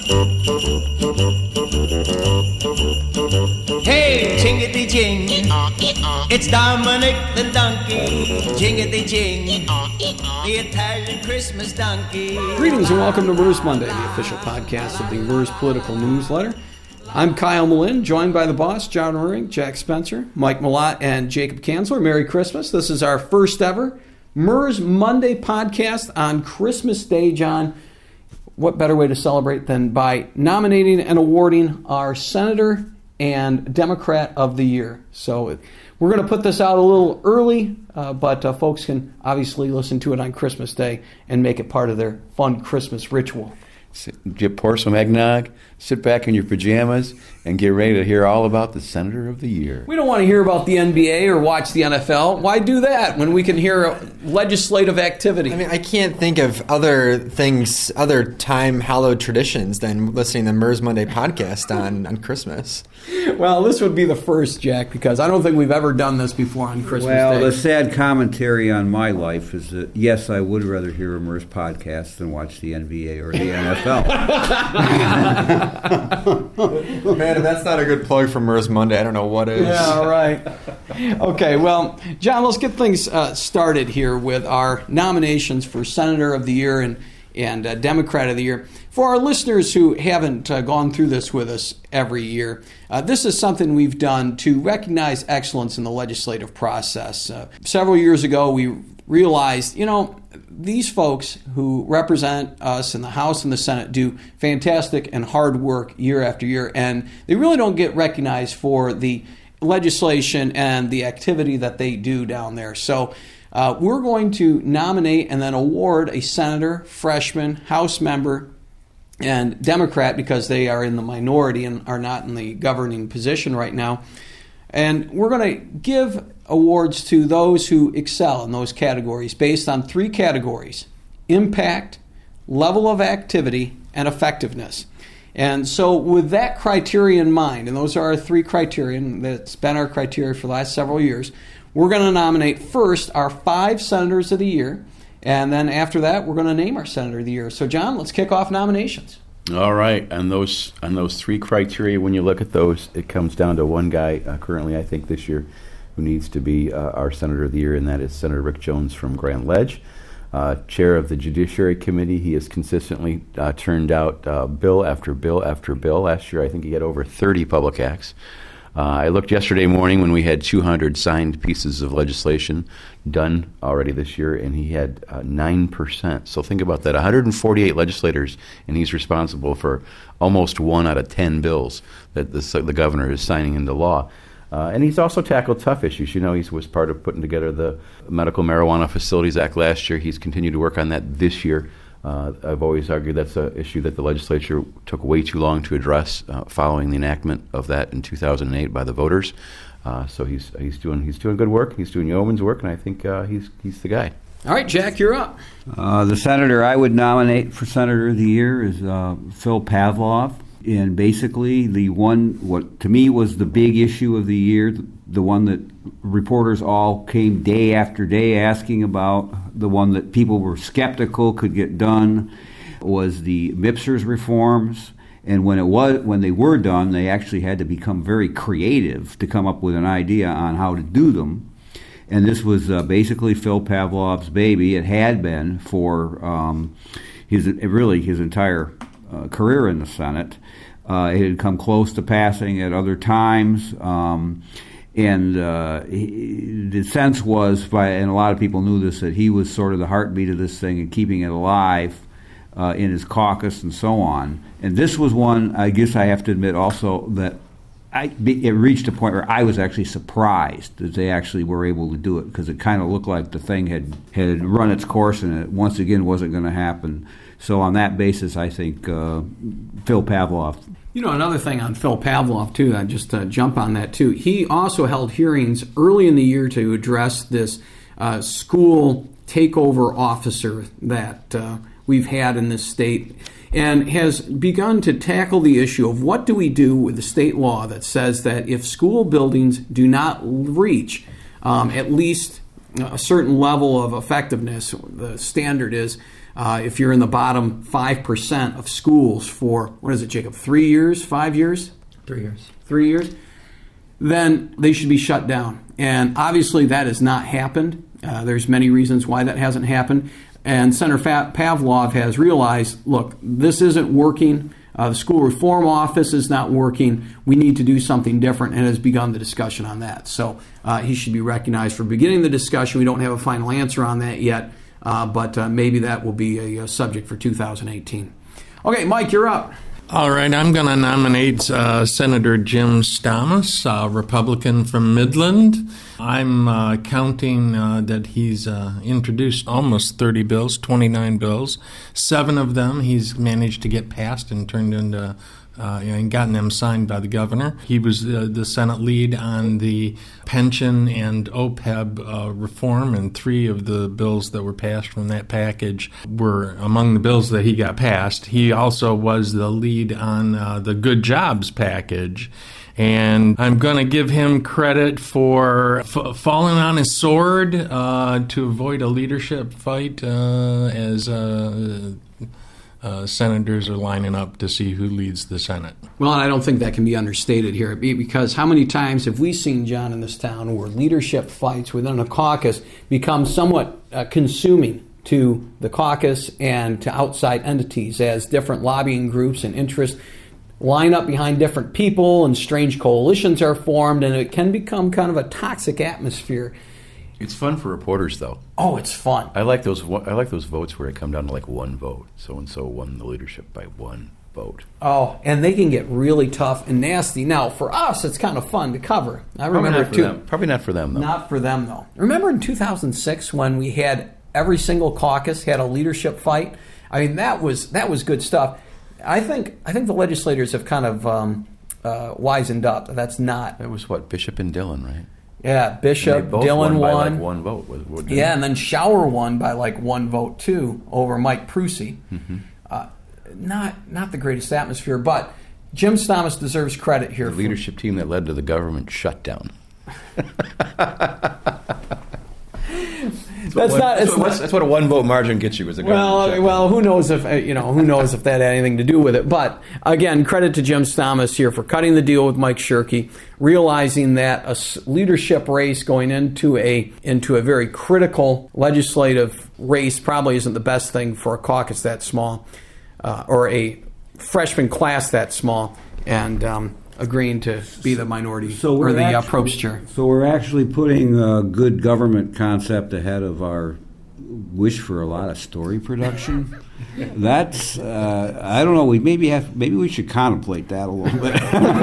Hey, jingity jing, it's Dominic the donkey. Jingity jing, the Italian Christmas donkey. Greetings and welcome to Murs Monday, the official podcast of the Murs Political Newsletter. I'm Kyle Malin, joined by the boss, John Ruring, Jack Spencer, Mike Malott, and Jacob Kanzler. Merry Christmas. This is our first ever Murs Monday podcast on Christmas Day, John. What better way to celebrate than by nominating and awarding our Senator and Democrat of the Year. So we're going to put this out a little early, but folks can obviously listen to it on Christmas Day and make it part of their fun Christmas ritual. Pour some eggnog, sit back in your pajamas, and get ready to hear all about the Senator of the Year. We don't want to hear about the NBA or watch the NFL. Why do that when we can hear legislative activity? I mean, I can't think of other things, other time-hallowed traditions than listening to the Murs Monday podcast on Christmas. Well, this would be the first, Jack, because I don't think we've ever done this before on Christmas Day. Well, the sad commentary on my life is that, yes, I would rather hear a Murs podcast than watch the NBA or the NFL. Man, if that's not a good plug for Murs Monday, I don't know what is. Yeah, right. Okay, well, John, let's get things started here with our nominations for Senator of the Year and Democrat of the Year. For our listeners who haven't gone through this with us every year, this is something we've done to recognize excellence in the legislative process. Several years ago, we realized, these folks who represent us in the House and the Senate do fantastic and hard work year after year, and they really don't get recognized for the legislation and the activity that they do down there. So we're going to nominate and then award a senator, freshman, House member, and Democrat, because they are in the minority and are not in the governing position right now. And we're going to give awards to those who excel in those categories based on three categories: impact, level of activity, and effectiveness. And so with that criteria in mind, and those are our three criteria, and that's been our criteria for the last several years, we're going to nominate first our 5 Senators of the Year, and then after that, we're going to name our Senator of the Year. So, John, let's kick off nominations. All right, and those three criteria, when you look at those, it comes down to one guy currently, I think, this year who needs to be our Senator of the Year, and that is Senator Rick Jones from Grand Ledge. Chair of the Judiciary Committee, he has consistently turned out bill after bill after bill. Last year, I think he had over 30 public acts. I looked yesterday morning when we had 200 signed pieces of legislation done already this year, and he had 9%. So think about that, 148 legislators, and he's responsible for almost 1 out of 10 bills that the governor is signing into law. And he's also tackled tough issues. He was part of putting together the Medical Marijuana Facilities Act last year. He's continued to work on that this year. I've always argued that's an issue that the legislature took way too long to address following the enactment of that in 2008 by the voters. So he's doing good work. He's doing yeoman's work, and I think he's the guy. All right, Jack, you're up. The senator I would nominate for Senator of the Year is Phil Pavlov. And basically, the one, what to me was the big issue of the year, the one that reporters all came day after day asking about, the one that people were skeptical could get done, was the MIPSERS reforms. And when they were done, they actually had to become very creative to come up with an idea on how to do them. And this was basically Phil Pavlov's baby. It had been for his entire career in the Senate. It had come close to passing at other times, and the sense was, and a lot of people knew this, that he was sort of the heartbeat of this thing and keeping it alive in his caucus and so on. And this was one, I guess I have to admit also, that it reached a point where I was actually surprised that they actually were able to do it, because it kind of looked like the thing had run its course and it once again wasn't going to happen. So on that basis, I think Phil Pavlov. Another thing on Phil Pavlov, too, I just jump on that, too. He also held hearings early in the year to address this school takeover officer that we've had in this state, and has begun to tackle the issue of what do we do with the state law that says that if school buildings do not reach at least a certain level of effectiveness, the standard is if you're in the bottom 5% of schools for, what is it, Jacob, 3 years, 5 years? 3 years. 3 years, then they should be shut down. And obviously that has not happened. There's many reasons why that hasn't happened. And Senator Pavlov has realized, look, this isn't working. The school reform office is not working. We need to do something different, and has begun the discussion on that. So he should be recognized for beginning the discussion. We don't have a final answer on that yet, but maybe that will be a subject for 2018. Okay, Mike, you're up. All right, I'm going to nominate Senator Jim Stamas, Republican from Midland. I'm counting that he's introduced almost 30 bills, 29 bills. 7 of them he's managed to get passed and turned into and gotten them signed by the governor. He was the Senate lead on the pension and OPEB reform, and 3 of the bills that were passed from that package were among the bills that he got passed. He also was the lead on the Good Jobs package. And I'm going to give him credit for falling on his sword to avoid a leadership fight as senators are lining up to see who leads the Senate. Well, and I don't think that can be understated here, because how many times have we seen, John, in this town where leadership fights within a caucus become somewhat consuming to the caucus and to outside entities as different lobbying groups and interests line up behind different people and strange coalitions are formed, and it can become kind of a toxic atmosphere. It's fun for reporters, though. Oh, it's fun. I like those votes where it come down to like one vote. So and so won the leadership by one vote. Oh, and they can get really tough and nasty. Now, for us, it's kind of fun to cover. I remember Probably not for them, though. Not for them, though. Remember in 2006 when we had every single caucus had a leadership fight? I mean, that was good stuff. I think the legislators have kind of wisened up. That was what, Bishop and Dillon, right? Yeah, Bishop, won Dillon by like one vote. Yeah, and then Shower won by like one vote too over Mike Prusy. Mm-hmm. Not the greatest atmosphere, but Jim Stamas deserves credit here. The leadership team that led to the government shutdown. That's what a one vote margin gets you as a government. Well, who knows if that had anything to do with it? But again, credit to Jim Stamas here for cutting the deal with Mike Shirkey, realizing that a leadership race going into a very critical legislative race probably isn't the best thing for a caucus that small, or a freshman class that small, and agreeing to be the minority or the approach chair. So we're actually putting a good government concept ahead of our wish for a lot of story production. That's I don't know. Maybe we should contemplate that a little bit.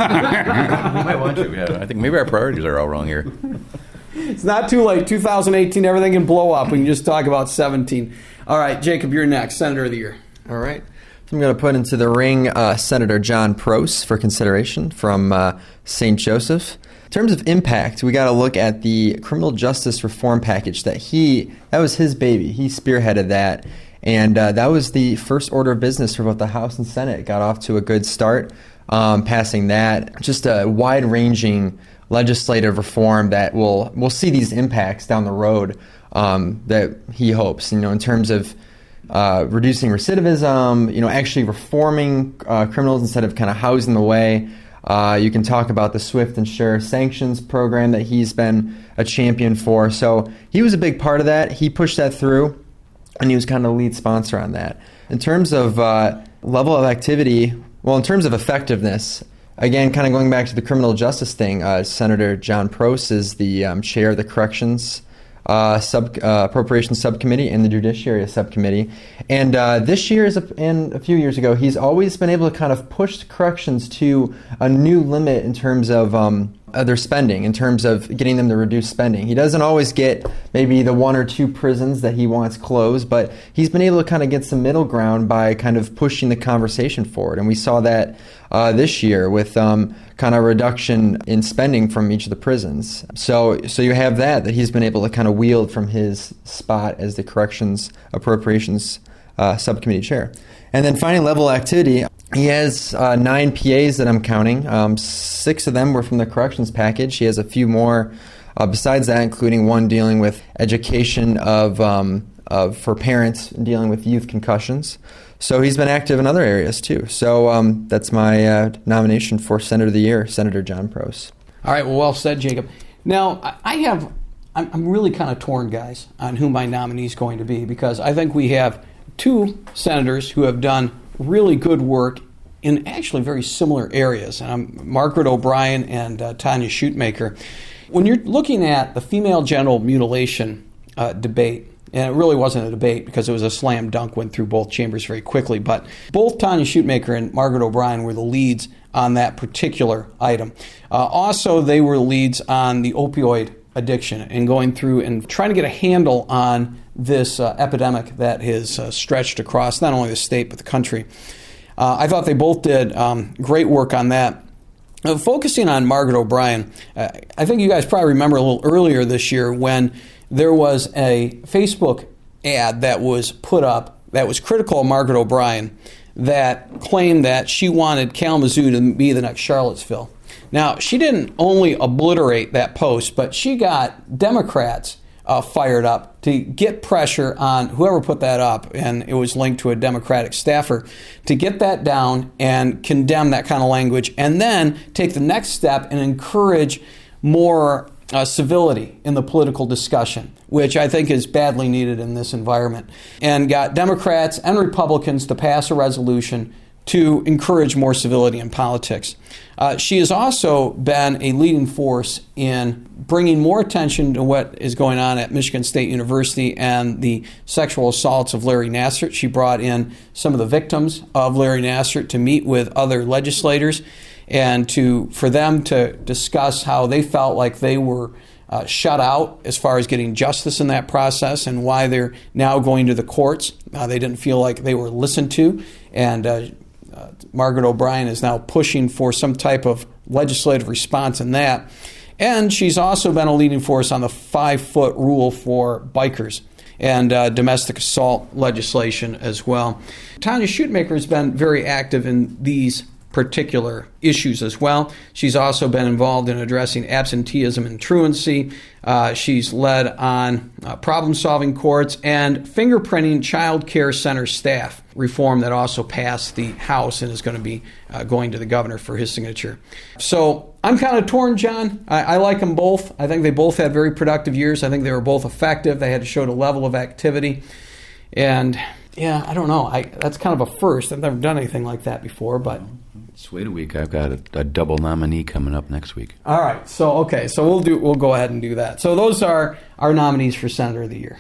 We might want to. Yeah. I think maybe our priorities are all wrong here. It's not too late. 2018, everything can blow up. We can just talk about 17. All right, Jacob, you're next. Senator of the Year. All right. I'm going to put into the ring Senator John Prose for consideration from St. Joseph. In terms of impact, we got to look at the criminal justice reform package that was his baby. He spearheaded that, and that was the first order of business for both the House and Senate. It got off to a good start, passing that. Just a wide-ranging legislative reform that we'll see these impacts down the road that he hopes. In terms of reducing recidivism, actually reforming criminals instead of kind of housing them away. You can talk about the swift and sure sanctions program that he's been a champion for. So he was a big part of that. He pushed that through, and he was kind of the lead sponsor on that. In terms of level of activity, in terms of effectiveness, again, kind of going back to the criminal justice thing, Senator John Prose is the chair of the Corrections Appropriations Subcommittee and the Judiciary Subcommittee. And this year and a few years ago, he's always been able to kind of push the corrections to a new limit in terms of their spending, in terms of getting them to reduce spending. He doesn't always get maybe the 1 or 2 prisons that he wants closed, but he's been able to kind of get some middle ground by kind of pushing the conversation forward. And we saw that this year with kind of reduction in spending from each of the prisons. So you have that he's been able to kind of wield from his spot as the Corrections Appropriations Subcommittee chair. And then finally, level activity. He has 9 PAs that I'm counting. 6 of them were from the corrections package. He has a few more besides that, including one dealing with education of for parents dealing with youth concussions. So he's been active in other areas too. So that's my nomination for Senator of the Year, Senator John Prose. All right, well said, Jacob. Now, I'm really kind of torn, guys, on who my nominee is going to be, because I think we have two senators who have done really good work in actually very similar areas. And I'm Margaret O'Brien and Tanya Shootmaker. When you're looking at the female genital mutilation debate, and it really wasn't a debate because it was a slam dunk, went through both chambers very quickly, but both Tanya Shootmaker and Margaret O'Brien were the leads on that particular item. Also, they were leads on the opioid addiction and going through and trying to get a handle on this epidemic that has stretched across not only the state but the country. I thought they both did great work on that. Focusing on Margaret O'Brien, I think you guys probably remember a little earlier this year when there was a Facebook ad that was put up that was critical of Margaret O'Brien that claimed that she wanted Kalamazoo to be the next Charlottesville. Now, she didn't only obliterate that post, but she got Democrats fired up to get pressure on whoever put that up, and it was linked to a Democratic staffer, to get that down and condemn that kind of language, and then take the next step and encourage more civility in the political discussion, which I think is badly needed in this environment, and got Democrats and Republicans to pass a resolution to encourage more civility in politics. She has also been a leading force in bringing more attention to what is going on at Michigan State University and the sexual assaults of Larry Nassar. She brought in some of the victims of Larry Nassar to meet with other legislators and for them to discuss how they felt like they were shut out as far as getting justice in that process and why they're now going to the courts. They didn't feel like they were listened to, and Margaret O'Brien is now pushing for some type of legislative response in that. And she's also been a leading force on the 5-foot rule for bikers and domestic assault legislation as well. Tanya Shootmaker has been very active in these particular issues as well. She's also been involved in addressing absenteeism and truancy. She's led on problem-solving courts and fingerprinting child care center staff reform that also passed the House and is going to be going to the governor for his signature. So I'm kind of torn, John. I like them both. I think they both had very productive years. I think they were both effective. They had to show a level of activity. And yeah, I don't know. That's kind of a first. I've never done anything like that before, but Just wait a week. I've got a double nominee coming up next week. all right. So we'll go ahead and do that. So those are our nominees for Senator of the Year.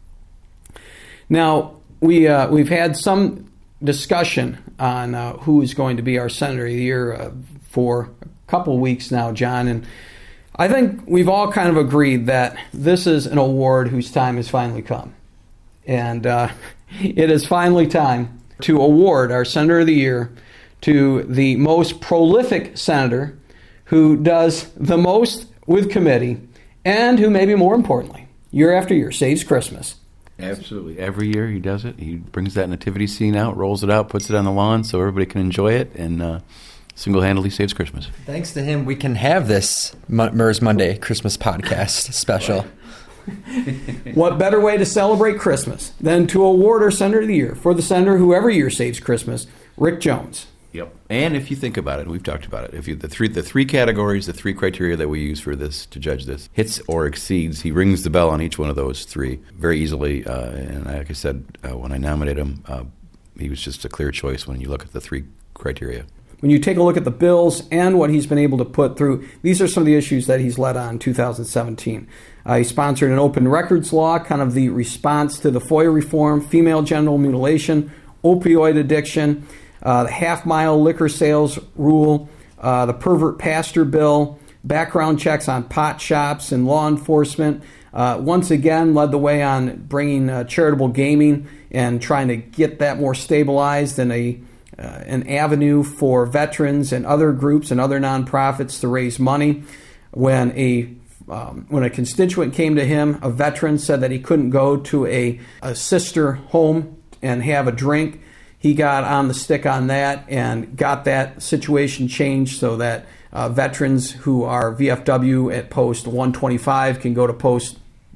Now we've had some discussion on who is going to be our Senator of the Year for a couple of weeks now, John, and I think we've all kind of agreed that this is an award whose time has finally come, and it is finally time to award our Senator of the Year to the most prolific senator who does the most with committee and who, maybe more importantly, year after year saves Christmas. Absolutely. Every year he does it. He brings that nativity scene out, rolls it out, puts it on the lawn so everybody can enjoy it, and single-handedly saves Christmas. Thanks to him, we can have this MERS Monday Christmas podcast special. What better way to celebrate Christmas than to award our Senator of the Year for the senator who every year saves Christmas, Rick Jones. Yep. And if you think about it, and we've talked about it, if the three categories, the three criteria that we use for this to judge this, hits or exceeds, he rings the bell on each one of those three very easily. And like I said, when I nominated him, he was just a clear choice when you look at the three criteria. When you take a look at the bills and what he's been able to put through, these are some of the issues that he's led on in 2017. He sponsored an open records law, kind of the response to the FOIA reform, female genital mutilation, opioid addiction, the half-mile liquor sales rule, the pervert pastor bill, background checks on pot shops and law enforcement. Once again, led the way on bringing charitable gaming and trying to get that more stabilized and an avenue for veterans and other groups and other nonprofits to raise money. When a constituent came to him, a veteran, said that he couldn't go to a sister home and have a drink, he got on the stick on that and got that situation changed so that veterans who are VFW at post 125 can go to post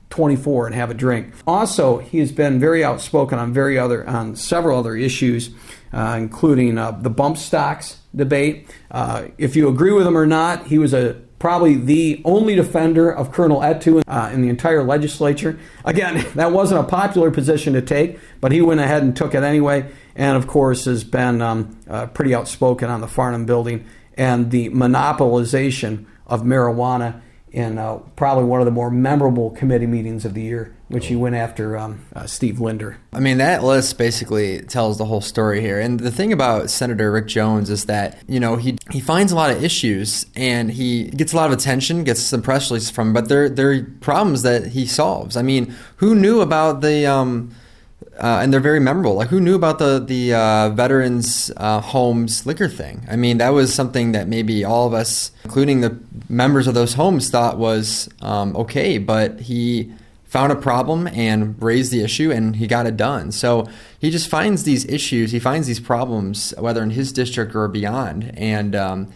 24 and have a drink. Also, he has been very outspoken on several other issues, including the bump stocks debate. If you agree with him or not, he was probably the only defender of Colonel Ettu in the entire legislature. Again, that wasn't a popular position to take, but he went ahead and took it anyway, and of course has been pretty outspoken on the Farnham building and the monopolization of marijuana in probably one of the more memorable committee meetings of the year, which he went after Steve Linder. I mean, that list basically tells the whole story here. And the thing about Senator Rick Jones is that, he finds a lot of issues and he gets a lot of attention, gets some press releases from him, but they're problems that he solves. I mean, who knew about the... and they're very memorable. Like, who knew about the veterans' homes liquor thing? I mean, that was something that maybe all of us, including the members of those homes, thought was okay. But he found a problem and raised the issue, and he got it done. So he just finds these issues, he finds these problems, whether in his district or beyond, and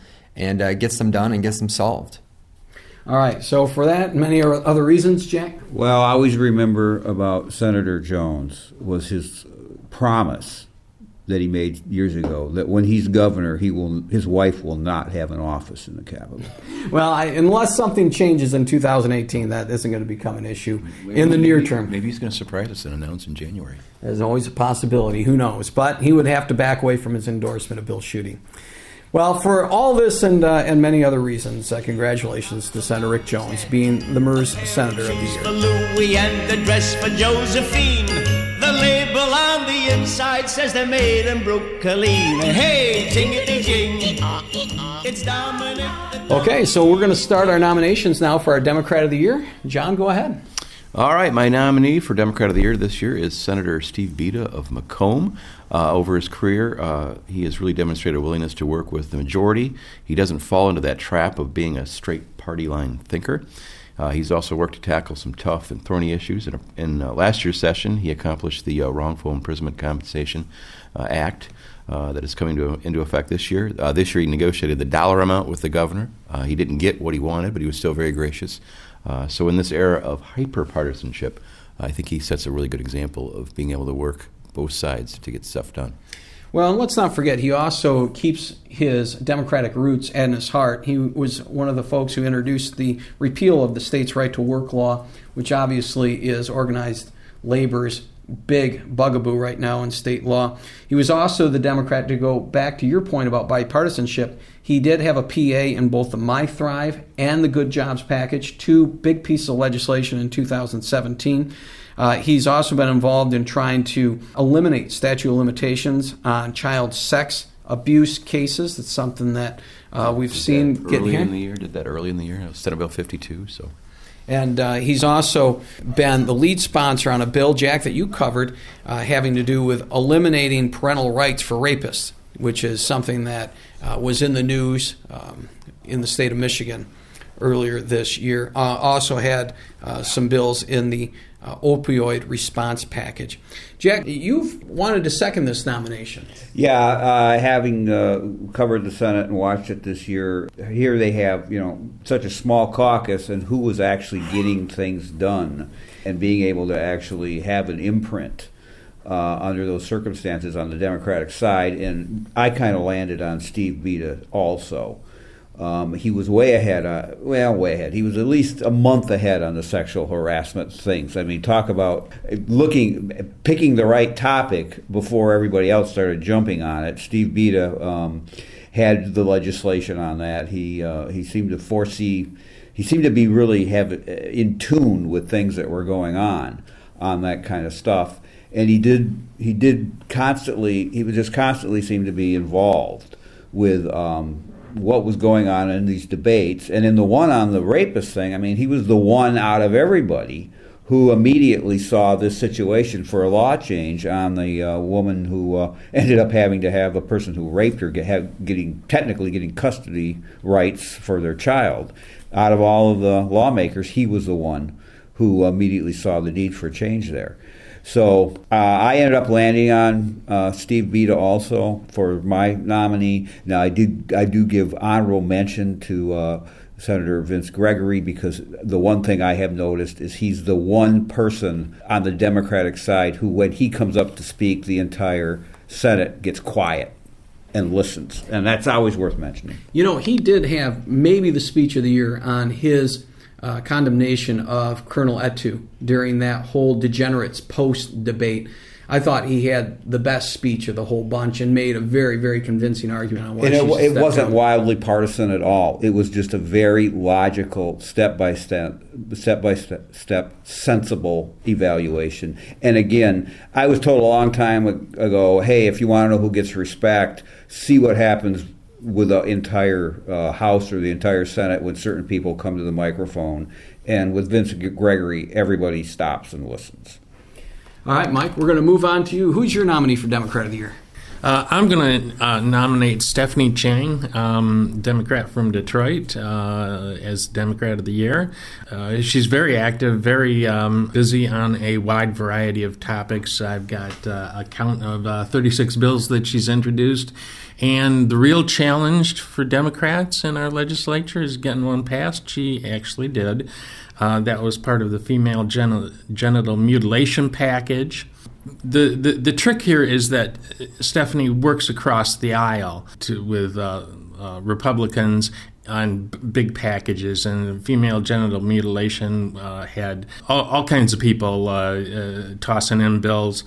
gets them done and gets them solved. All right, so for that and many other reasons, Jack? Well, I always remember about Senator Jones was his promise that he made years ago that when he's governor, his wife will not have an office in the Capitol. Well, unless something changes in 2018, that isn't going to become an issue in the near term. Maybe he's going to surprise us and announce in January. There's always a possibility. Who knows? But he would have to back away from his endorsement of Bill Schuette. Well, for all this and many other reasons, congratulations to Senator Rick Jones being the MERS Senator of the Year. For Louis and the dress for Josephine. The label on the inside says they're made in Brooklyn. Hey, jingity-jing, it's Dominic. Okay, so we're going to start our nominations now for our Democrat of the Year. John, go ahead. All right, my nominee for Democrat of the Year this year is Senator Steve Beda of Macomb. Over his career, he has really demonstrated a willingness to work with the majority. He doesn't fall into that trap of being a straight party line thinker. He's also worked to tackle some tough and thorny issues. In last year's session, he accomplished the Wrongful Imprisonment Compensation Act that is coming into effect this year. This year, he negotiated the dollar amount with the governor. He didn't get what he wanted, but he was still very gracious. So in this era of hyper-partisanship, I think he sets a really good example of being able to work both sides to get stuff done. Well, and let's not forget, he also keeps his Democratic roots in his heart. He was one of the folks who introduced the repeal of the state's right to work law, which obviously is organized labor's big bugaboo right now in state law. He was also the Democrat, to go back to your point about bipartisanship. He did have a PA in both the My Thrive and the Good Jobs package, two big pieces of legislation in 2017. He's also been involved in trying to eliminate statute of limitations on child sex abuse cases. That's something that we've seen get early in the year. Did that early in the year. Senate Bill 52. So. And he's also been the lead sponsor on a bill, Jack, that you covered, having to do with eliminating parental rights for rapists, which is something that was in the news in the state of Michigan earlier this year. Also had some bills in the opioid response package. Jack, you've wanted to second this nomination. Yeah, having covered the Senate and watched it this year, here they have, such a small caucus and who was actually getting things done and being able to actually have an imprint under those circumstances on the Democratic side. And I kind of landed on Steve Beda also. He was way ahead. Way ahead. He was at least a month ahead on the sexual harassment things. I mean, talk about picking the right topic before everybody else started jumping on it. Steve Beda had the legislation on that. He seemed to foresee. He seemed to be really in tune with things that were going on that kind of stuff. And he did constantly. He would just constantly seem to be involved with what was going on in these debates. And in the one on the rapist thing, I mean, he was the one out of everybody who immediately saw this situation for a law change on the woman who ended up having to have a person who raped her getting custody rights for their child. Out of all of the lawmakers, he was the one who immediately saw the need for change there. So I ended up landing on Steve Beda also for my nominee. Now I do give honorable mention to Senator Vince Gregory, because the one thing I have noticed is he's the one person on the Democratic side who, when he comes up to speak, the entire Senate gets quiet and listens. And that's always worth mentioning. You know, he did have maybe the speech of the year on his condemnation of Colonel Etu during that whole degenerates post debate. I thought he had the best speech of the whole bunch and made a very, very convincing argument on why And it wasn't down. wildly partisan at all. It was just a very logical, step-by-step, sensible evaluation. And again, I was told a long time ago, hey, if you want to know who gets respect, see what happens with the entire House or the entire Senate when certain people come to the microphone. And with Vince Gregory, everybody stops and listens. All right, Mike, we're going to move on to you. Who's your nominee for Democrat of the Year? I'm going to nominate Stephanie Chang, Democrat from Detroit, as Democrat of the Year. She's very active, very busy on a wide variety of topics. I've got a count of 36 bills that she's introduced. And the real challenge for Democrats in our legislature is getting one passed. She actually did. That was part of the female genital mutilation package. The trick here is that Stephanie works across the aisle with Republicans on big packages, and female genital mutilation had all kinds of people tossing in bills.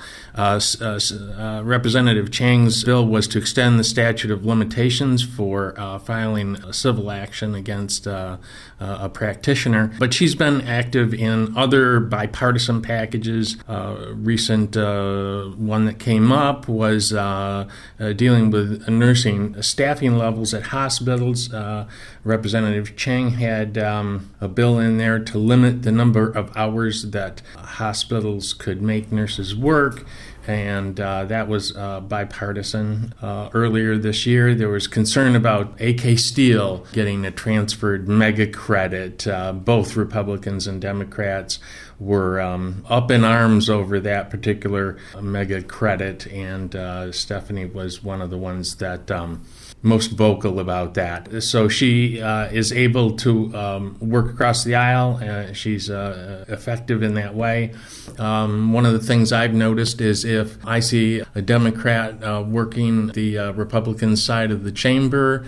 Representative Chang's bill was to extend the statute of limitations for filing a civil action against a practitioner, but she's been active in other bipartisan packages. Recent one that came up was dealing with nursing staffing levels at hospitals. Representative Chang had a bill in there to limit the number of hours that hospitals could make nurses work, and that was bipartisan. Earlier this year, there was concern about AK Steel getting a transferred mega credit. Both Republicans and Democrats were up in arms over that particular mega credit, and Stephanie was one of the ones that most vocal about that. So she is able to work across the aisle. She's effective in that way. One of the things I've noticed is if I see a Democrat working the Republican side of the chamber,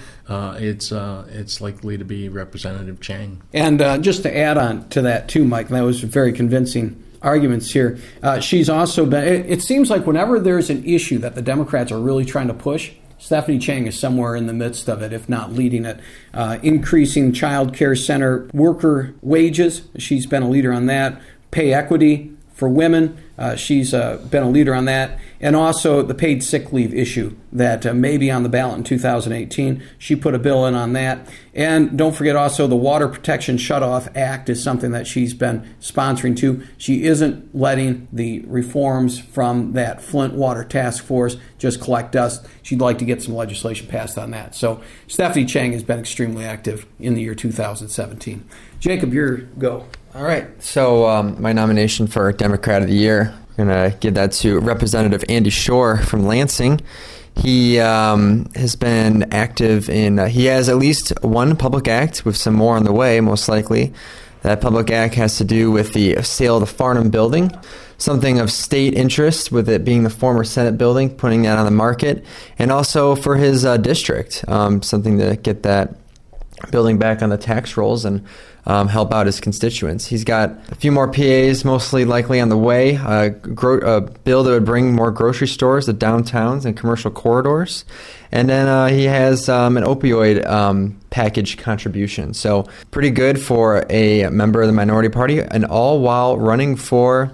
it's likely to be Representative Chang. And just to add on to that too, Mike, that was very convincing arguments here. She's also been, it seems like whenever there's an issue that the Democrats are really trying to push, Stephanie Chang is somewhere in the midst of it, if not leading it. Increasing child care center worker wages, she's been a leader on that. Pay equity for women, she's been a leader on that. And also the paid sick leave issue that may be on the ballot in 2018. She put a bill in on that. And don't forget also the Water Protection Shutoff Act is something that she's been sponsoring too. She isn't letting the reforms from that Flint Water Task Force just collect dust. She'd like to get some legislation passed on that. So Stephanie Chang has been extremely active in the year 2017. Jacob, your go. All right. So my nomination for Democrat of the Year, I'm going to give that to Representative Andy Shore from Lansing. He has been active in, he has at least one public act with some more on the way, most likely. That public act has to do with the sale of the Farnham building, something of state interest with it being the former Senate building, putting that on the market, and also for his district, something to get that building back on the tax rolls and help out his constituents. He's got a few more PAs, mostly likely on the way. A bill that would bring more grocery stores to downtowns and commercial corridors. And then he has an opioid package contribution. So pretty good for a member of the minority party, and all while running for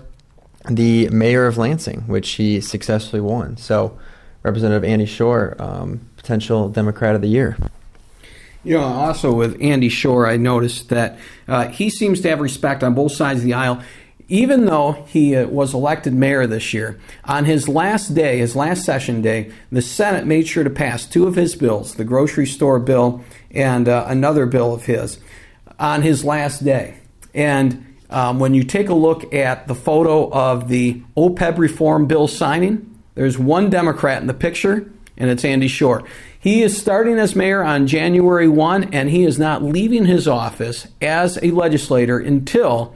the mayor of Lansing, which he successfully won. So Representative Andy Shore, potential Democrat of the Year. You know, also with Andy Shore, I noticed that he seems to have respect on both sides of the aisle. Even though he was elected mayor this year, on his last day, his last session day, the Senate made sure to pass two of his bills, the grocery store bill and another bill of his, on his last day. And when you take a look at the photo of the OPEB reform bill signing, there's one Democrat in the picture, and it's Andy Shore. He is starting as mayor on January 1, and he is not leaving his office as a legislator until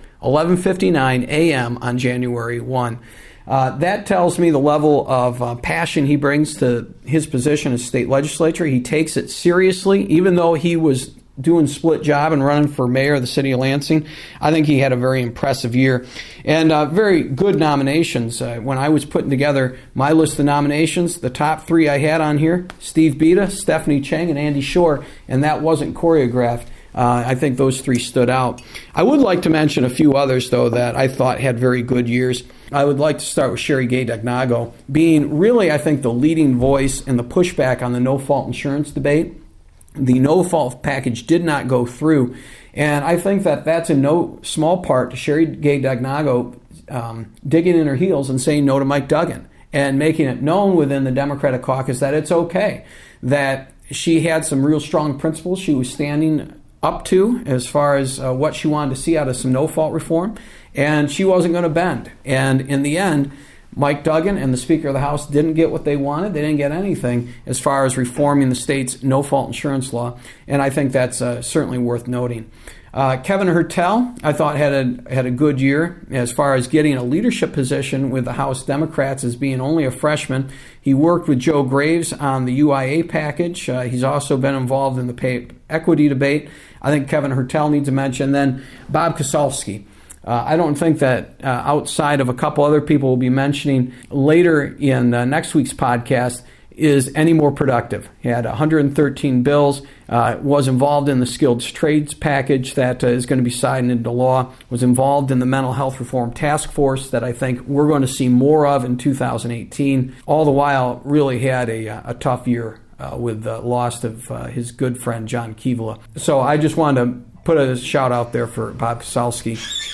11:59 a.m. on January 1. That tells me the level of passion he brings to his position as state legislature. He takes it seriously, even though he was doing split job and running for mayor of the city of Lansing. I think he had a very impressive year and very good nominations. When I was putting together my list of nominations, the top three I had on here, Steve Bita, Stephanie Cheng, and Andy Shore, and that wasn't choreographed. I think those three stood out. I would like to mention a few others, though, that I thought had very good years. I would like to start with Sherry Gay Dagnago, being really, I think, the leading voice in the pushback on the no-fault insurance debate. The no-fault package did not go through, and I think that that's in no small part to Sherry Gay Dagnago digging in her heels and saying no to Mike Duggan and making it known within the Democratic caucus that it's okay, that she had some real strong principles she was standing up to as far as what she wanted to see out of some no-fault reform, and she wasn't going to bend. And in the end, Mike Duggan and the Speaker of the House didn't get what they wanted. They didn't get anything as far as reforming the state's no-fault insurance law, and I think that's certainly worth noting. Kevin Hertel, I thought, had a good year as far as getting a leadership position with the House Democrats as being only a freshman. He worked with Joe Graves on the UIA package. He's also been involved in the pay equity debate. I think Kevin Hertel needs a mention. Then Bob Kosolski. I don't think that outside of a couple other people we'll be mentioning later in next week's podcast is any more productive. He had 113 bills, was involved in the skilled trades package that is going to be signed into law, was involved in the mental health reform task force that I think we're going to see more of in 2018. All the while really had a tough year with the loss of his good friend John Kivala. So I just wanted to put a shout out there for Bob Kosolski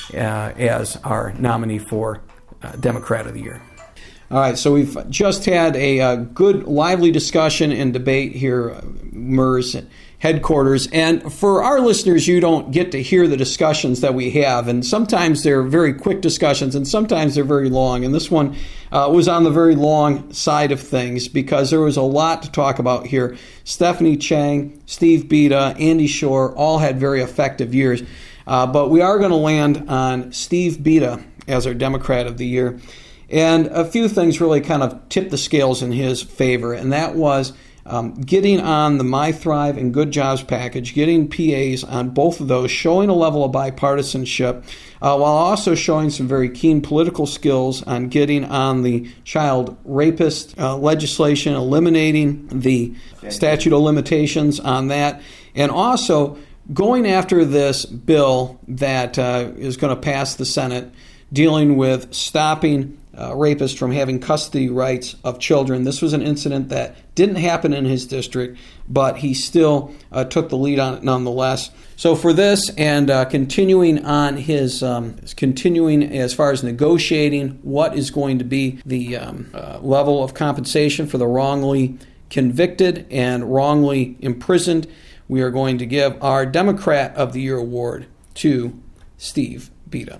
as our nominee for Democrat of the Year. All right, so we've just had a good, lively discussion and debate here, MERS headquarters. And for our listeners, you don't get to hear the discussions that we have. And sometimes they're very quick discussions, and sometimes they're very long. And this one was on the very long side of things because there was a lot to talk about here. Stephanie Cheng, Steve Bita, Andy Shore all had very effective years. But we are going to land on Steve Bita as our Democrat of the Year. And a few things really kind of tipped the scales in his favor, and that was getting on the My Thrive and Good Jobs package, getting PAs on both of those, showing a level of bipartisanship, while also showing some very keen political skills on getting on the child rapist legislation, eliminating the statute of limitations on that, and also going after this bill that is going to pass the Senate, dealing with stopping rapists from having custody rights of children. This was an incident that didn't happen in his district, but he still took the lead on it nonetheless. So for this and continuing on his continuing as far as negotiating what is going to be the level of compensation for the wrongly convicted and wrongly imprisoned, we are going to give our Democrat of the Year award to Steve Bita.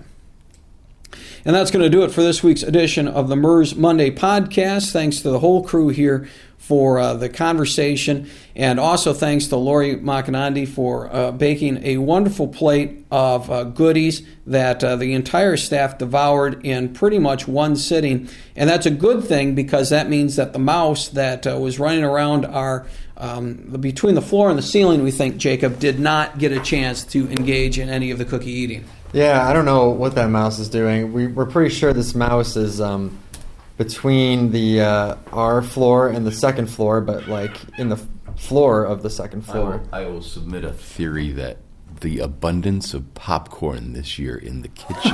And that's going to do it for this week's edition of the MERS Monday podcast. Thanks to the whole crew here for the conversation, and also thanks to Lori Makanandi for baking a wonderful plate of goodies that the entire staff devoured in pretty much one sitting. And that's a good thing because that means that the mouse that was running around our between the floor and the ceiling, we think, Jacob, did not get a chance to engage in any of the cookie eating. Yeah, I don't know what that mouse is doing. We're pretty sure this mouse is between the our floor and the second floor, but like in the floor of the second floor. I will submit a theory that the abundance of popcorn this year in the kitchen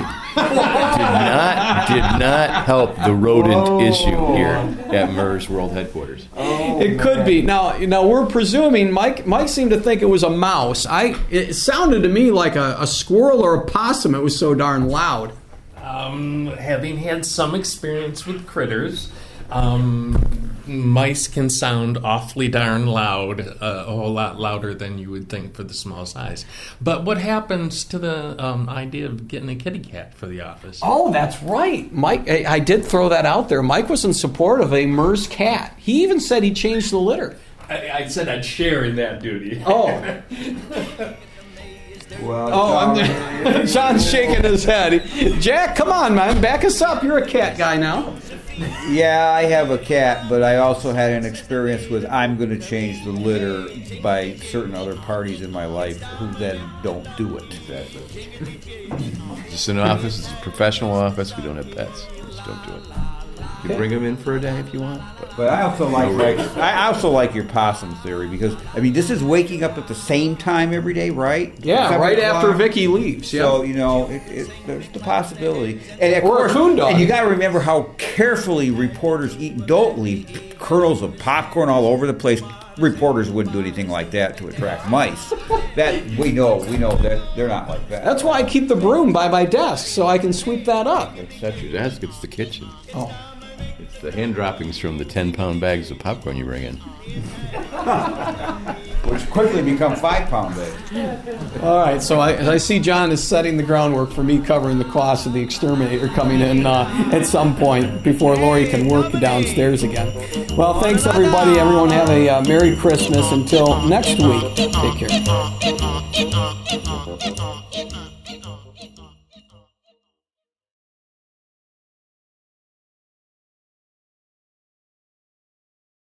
did not help the rodent issue here at MERS World Headquarters. It could be. Now we're presuming Mike seemed to think it was a mouse. It sounded to me like a squirrel or a possum. It was so darn loud. Having had some experience with critters, mice can sound awfully darn loud, a whole lot louder than you would think for the small size. But what happens to the idea of getting a kitty cat for the office? Oh, that's right. Mike, I did throw that out there. Mike was in support of a MERS cat. He even said he changed the litter. I said I'd share in that duty. Oh. Well, John's shaking his head. Jack, come on, man. Back us up. You're a cat guy now. yeah, I have a cat, but I also had an experience with I'm going to change the litter by certain other parties in my life who then don't do it. It's just an office. It's a professional office. We don't have pets. We just don't do it. You can bring them in for a day if you want. But I also like your possum theory because I mean this is waking up at the same time every day, right? Yeah, 7 right o'clock. after Vicky leaves. Yeah. So there's the possibility, and of Or a course, coon dog. and you got to remember how carefully reporters eat. Don't leave kernels of popcorn all over the place. Reporters wouldn't do anything like that to attract mice. That we know that they're not like that. That's why I keep the broom by my desk so I can sweep that up. It's not your desk. It's the kitchen. Oh. It's the hand droppings from the 10-pound bags of popcorn you bring in. Which quickly become 5-pound bags. All right, so I see John is setting the groundwork for me covering the cost of the exterminator coming in at some point before Lori can work downstairs again. Well, thanks everybody. Everyone have a Merry Christmas. Until next week, take care.